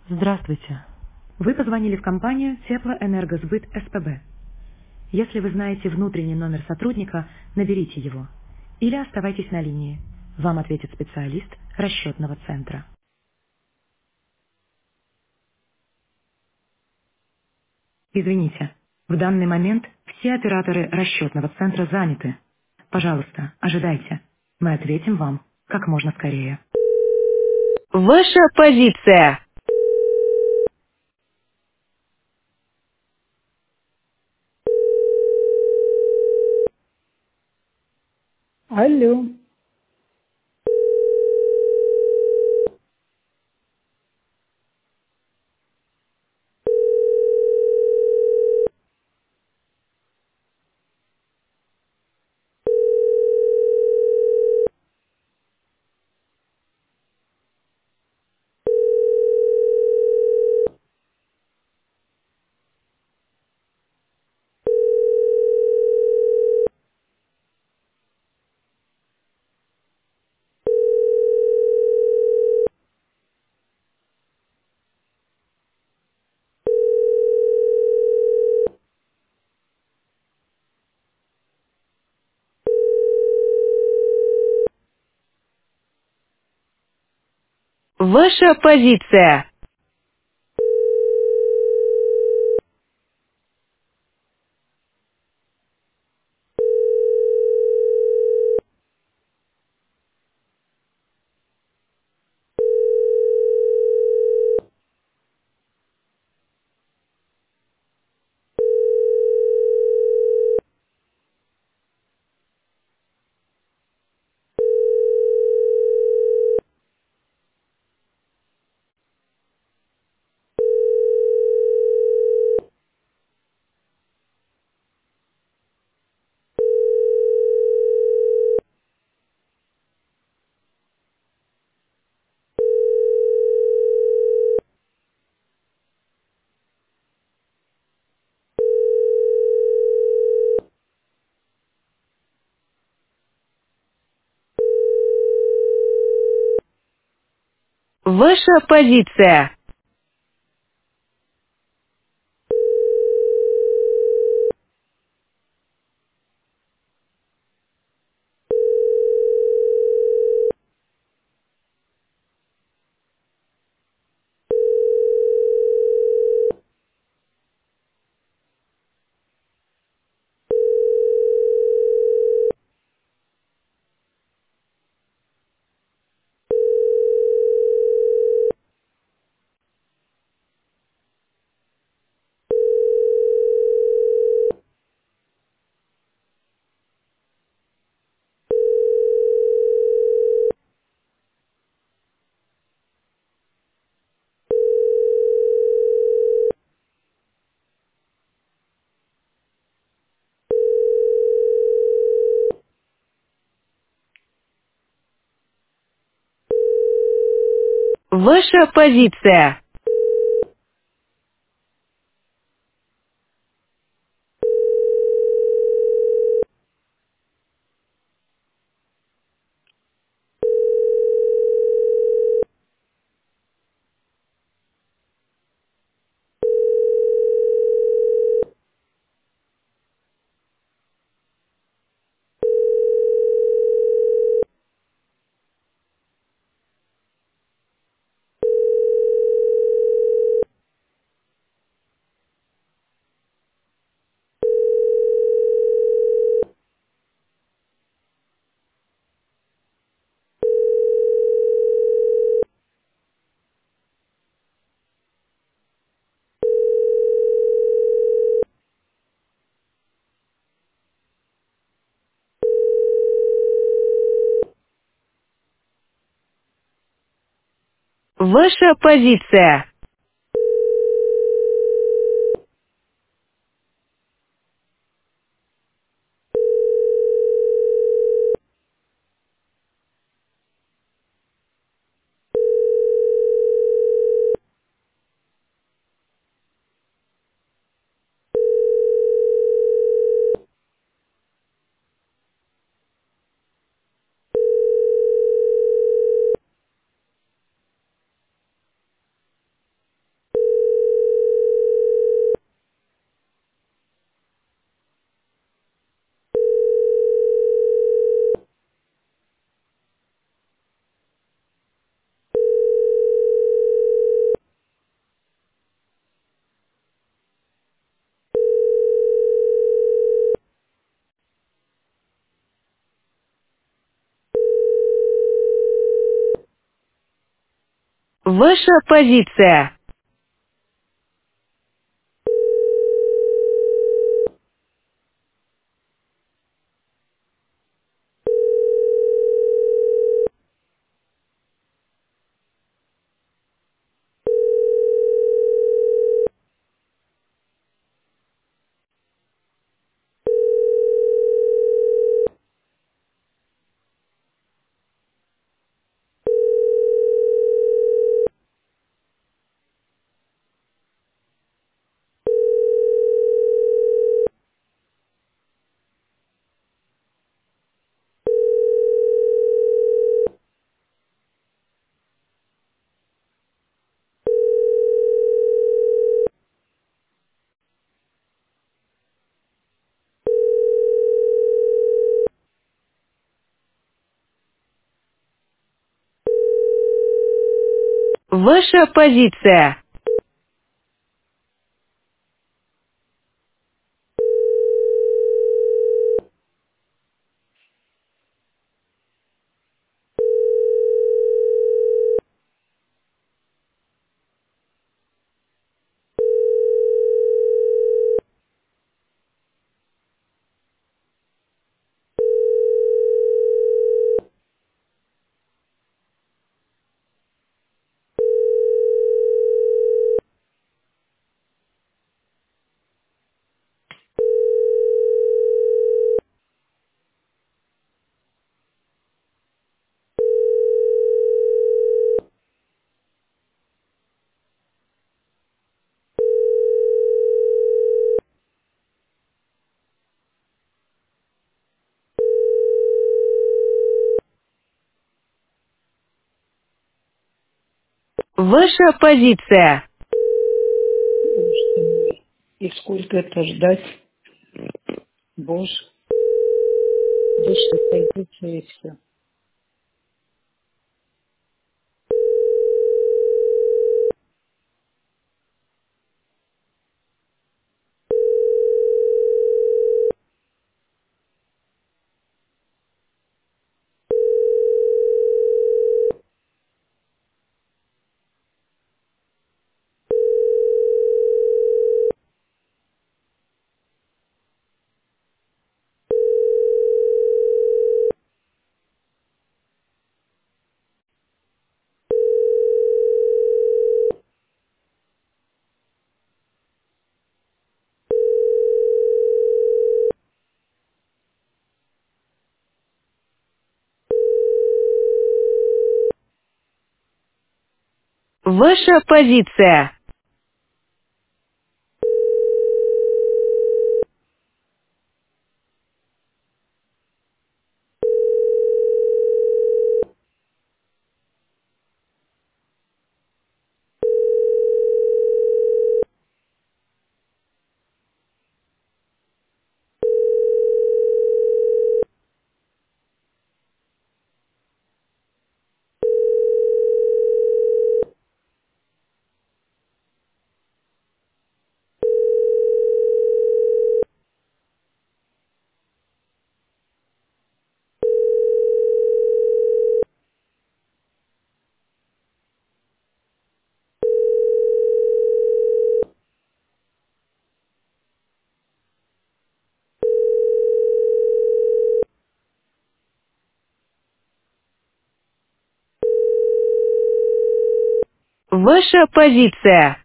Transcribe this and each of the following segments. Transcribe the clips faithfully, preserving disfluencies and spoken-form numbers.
Здравствуйте. Вы позвонили в компанию Теплоэнергосбыт СПБ. Если вы знаете внутренний номер сотрудника, наберите его. Или оставайтесь на линии. Вам ответит специалист расчетного центра. Извините, в данный момент все операторы расчетного центра заняты. Пожалуйста, ожидайте. Мы ответим вам как можно скорее. Ваша позиция. Алло. Ваша позиция. Ваша позиция. Ваша позиция. Ваша позиция. Ваша позиция. Ваша позиция. Ваша позиция. Боже ты мой. И сколько это ждать? Боже. Вечно сойдутся и все. Ваша позиция. Ваша позиция.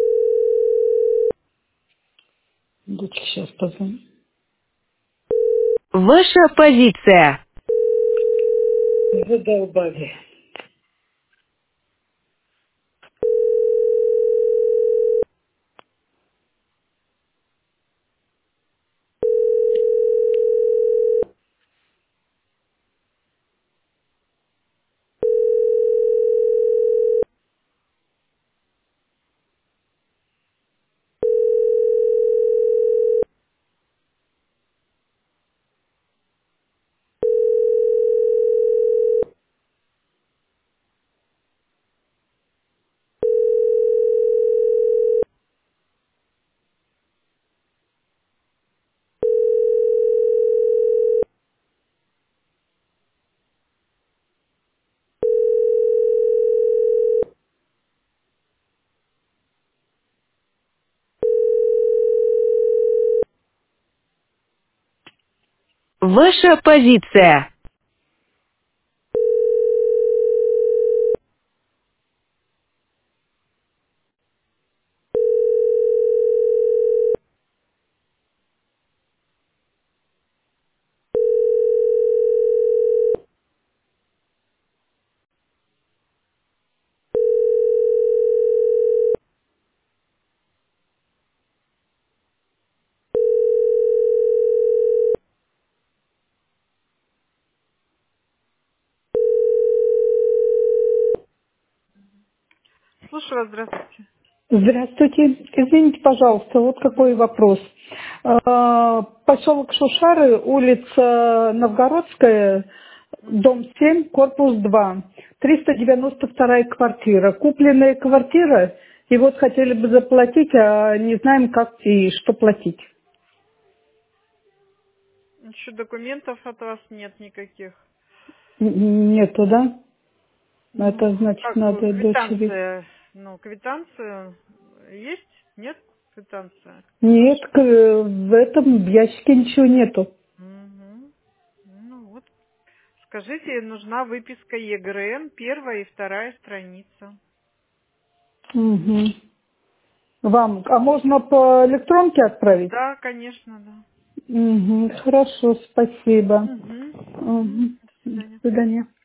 Дочке сейчас позвоню. Ваша позиция. Задолбали. Ваша позиция. Здравствуйте. Извините, пожалуйста, вот какой вопрос. Э, Поселок Шушары, улица Новгородская, дом семь, корпус два, триста девяносто вторая квартира. Купленная квартира, и вот хотели бы заплатить, а не знаем, как и что платить. Н- Нету, да? Это значит, надо дочери. Нет, к- в этом ящике ничего нету. Мгм. Вам, а можно по электронке отправить? Мгм. Хорошо, спасибо. Мгм. До свидания.